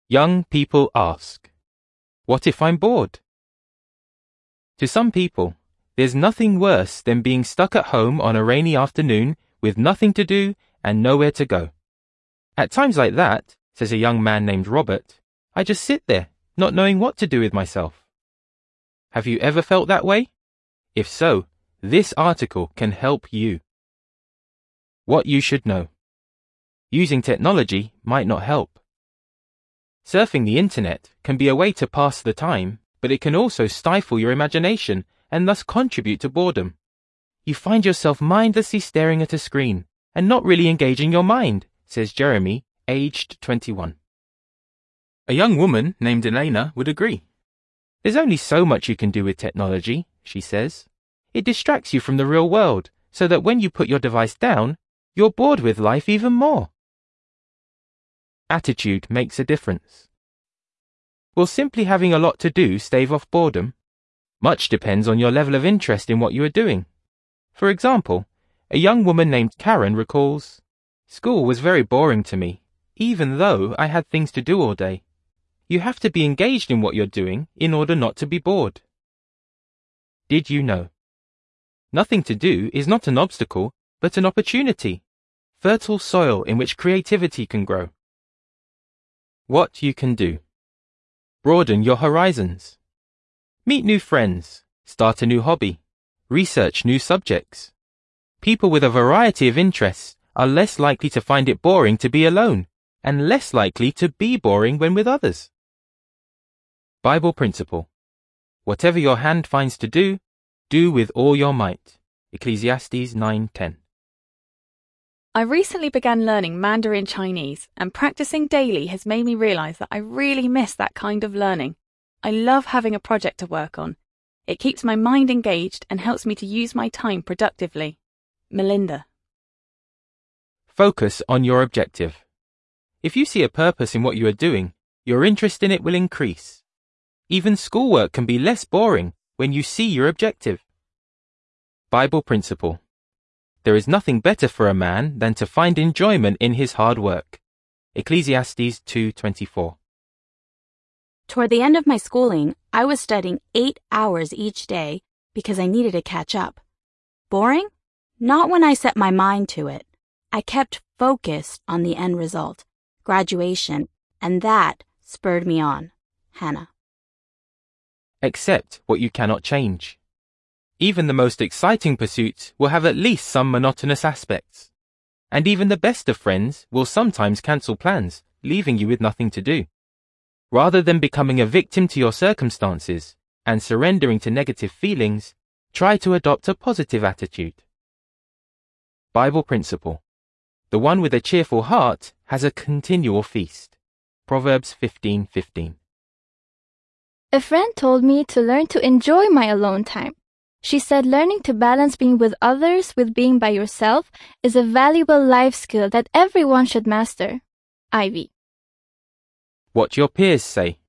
Young people ask, what if I'm bored? To some people, there's nothing worse than being stuck at home on a rainy afternoon with nothing to do and nowhere to go. At times like that, says a young man named Robert, I just sit there, not knowing what to do with myself. Have you ever felt that way? If so, this article can help you. What you should know. Using technology might not help. Surfing the internet can be a way to pass the time, but it can also stifle your imagination and thus contribute to boredom. You find yourself mindlessly staring at a screen and not really engaging your mind, says Jeremy, aged 21. A young woman named Elena would agree. There's only so much you can do with technology, she says. It distracts you from the real world, so that when you put your device down, you're bored with life even more. Attitude makes a difference. Will simply having a lot to do stave off boredom? Much depends on your level of interest in what you are doing. For example, a young woman named Karen recalls, school was very boring to me, even though I had things to do all day. You have to be engaged in what you're doing in order not to be bored. Did you know? Nothing to do is not an obstacle, but an opportunity, fertile soil in which creativity can grow. What you can do. Broaden your horizons. Meet new friends, start a new hobby, research new subjects. People with a variety of interests are less likely to find it boring to be alone, and less likely to be boring when with others. Bible principle. Whatever your hand finds to do, do with all your might. Ecclesiastes 9:10. I recently began learning Mandarin Chinese, and practicing daily has made me realize that I really miss that kind of learning. I love having a project to work on. It keeps my mind engaged and helps me to use my time productively. Melinda. Focus on your objective. If you see a purpose in what you are doing, your interest in it will increase. Even schoolwork can be less boring when you see your objective. Bible principle. There is nothing better for a man than to find enjoyment in his hard work. Ecclesiastes 2:24. Toward the end of my schooling, I was studying 8 hours each day because I needed to catch up. Boring? Not when I set my mind to it. I kept focused on the end result, graduation, and that spurred me on. Hannah. Accept what you cannot change. Even the most exciting pursuits will have at least some monotonous aspects. And even the best of friends will sometimes cancel plans, leaving you with nothing to do. Rather than becoming a victim to your circumstances and surrendering to negative feelings, try to adopt a positive attitude. Bible principle. The one with a cheerful heart has a continual feast. Proverbs 15:15. A friend told me to learn to enjoy my alone time. She said learning to balance being with others with being by yourself is a valuable life skill that everyone should master. Ivy. What your peers say.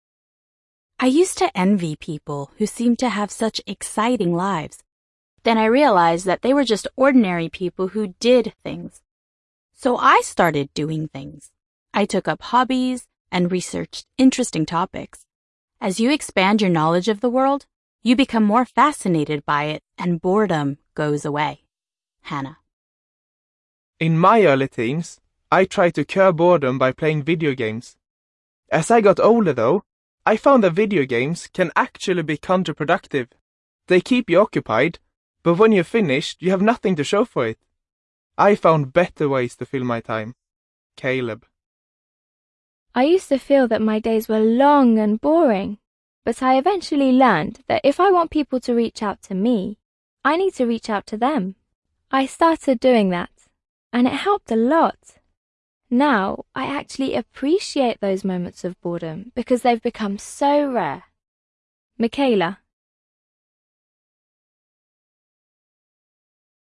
I used to envy people who seemed to have such exciting lives. Then I realized that they were just ordinary people who did things. So I started doing things. I took up hobbies and researched interesting topics. As you expand your knowledge of the world, you become more fascinated by it and boredom goes away. Hannah. In my early teens, I tried to cure boredom by playing video games. As I got older though, I found that video games can actually be counterproductive. They keep you occupied, but when you're finished, you have nothing to show for it. I found better ways to fill my time. Caleb. I used to feel that my days were long and boring, but I eventually learned that if I want people to reach out to me, I need to reach out to them. I started doing that, and it helped a lot. Now, I actually appreciate those moments of boredom because they've become so rare. Michaela.